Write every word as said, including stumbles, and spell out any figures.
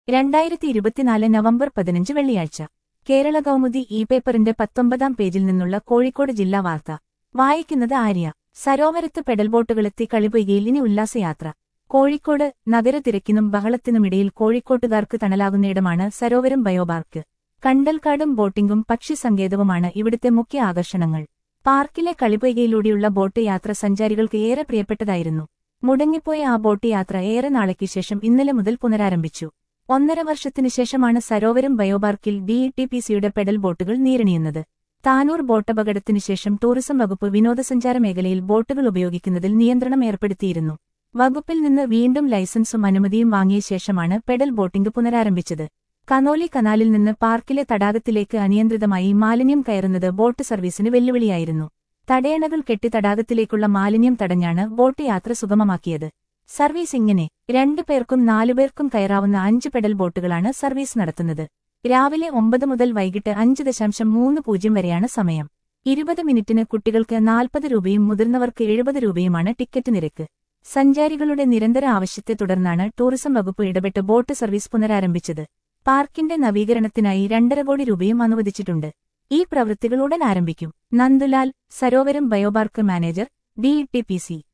രണ്ടായിരത്തി ഇരുപത്തിനാല് നവംബർ പതിനഞ്ച് വെള്ളിയാഴ്ച കേരള കൗമുദി ഇ പേപ്പറിന്റെ പത്തൊമ്പതാം പേജിൽ നിന്നുള്ള കോഴിക്കോട് ജില്ലാ വാർത്ത വായിക്കുന്നത് ആര്യ. സരോവരത്ത് പെഡൽ ബോട്ടുകളെത്തി കളിപൊയ്കയിൽ ഇനി ഉല്ലാസയാത്ര. കോഴിക്കോട് നഗരത്തിരക്കിനും ബഹളത്തിനുമിടയിൽ കോഴിക്കോട്ടുകാർക്ക് തണലാകുന്നയിടമാണ് സരോവരം ബയോപാർക്ക്. കണ്ടൽക്കാടും ബോട്ടിംഗും പക്ഷിസങ്കേതവുമാണ് ഇവിടുത്തെ മുഖ്യ ആകർഷണങ്ങൾ. പാർക്കിലെ കളിപൊയ്കയിലൂടെയുള്ള ബോട്ട് യാത്ര സഞ്ചാരികൾക്ക് ഏറെ പ്രിയപ്പെട്ടതായിരുന്നു. മുടങ്ങിപ്പോയ ആ ബോട്ട് യാത്ര ഏറെ നാളേക്ക് ശേഷം ഇന്നലെ മുതൽ പുനരാരംഭിച്ചു. ഒന്നര വർഷത്തിനു ശേഷമാണ് സരോവരം ബയോപാർക്കിൽ ഡി ഇ ടി പി സിയുടെ പെഡൽ ബോട്ടുകൾ നീരണിയുന്നത്. താനൂർ ബോട്ടപകടത്തിനു ശേഷം ടൂറിസം വകുപ്പ് വിനോദസഞ്ചാര മേഖലയിൽ ബോട്ടുകൾ ഉപയോഗിക്കുന്നതിൽ നിയന്ത്രണം ഏർപ്പെടുത്തിയിരുന്നു. വകുപ്പിൽ നിന്ന് വീണ്ടും ലൈസൻസും അനുമതിയും വാങ്ങിയ ശേഷമാണ് പെഡൽ ബോട്ടിംഗ് പുനരാരംഭിച്ചത്. കനോലി കനാലിൽ നിന്ന് പാർക്കിലെ തടാകത്തിലേക്ക് അനിയന്ത്രിതമായി മാലിന്യം കയറുന്നത് ബോട്ട് സർവീസിന് വെല്ലുവിളിയായിരുന്നു. തടയണകൾ കെട്ടി തടാകത്തിലേക്കുള്ള മാലിന്യം തടഞ്ഞാണ് ബോട്ട് യാത്ര സുഗമമാക്കിയത്. സർവീസ് ഇങ്ങനെ: രണ്ടു പേർക്കും നാലുപേർക്കും കയറാവുന്ന അഞ്ച് പെഡൽ ബോട്ടുകളാണ് സർവീസ് നടത്തുന്നത്. രാവിലെ ഒമ്പത് മുതൽ വൈകിട്ട് അഞ്ച് ദശാംശം മൂന്ന് പൂജ്യം വരെയാണ് സമയം. ഇരുപത് മിനിറ്റിന് കുട്ടികൾക്ക് നാൽപ്പത് രൂപയും മുതിർന്നവർക്ക് എഴുപത് രൂപയുമാണ് ടിക്കറ്റ് നിരക്ക്. സഞ്ചാരികളുടെ നിരന്തര ആവശ്യത്തെ തുടർന്നാണ് ടൂറിസം വകുപ്പ് ഇടപെട്ട് ബോട്ട് സർവീസ് പുനരാരംഭിച്ചത്. പാർക്കിന്റെ നവീകരണത്തിനായി രണ്ടര കോടി രൂപയും അനുവദിച്ചിട്ടുണ്ട്. ഈ പ്രവൃത്തികൾ ഉടൻ ആരംഭിക്കും. Nandulal, Sarovaram bio park manager, D E T P C.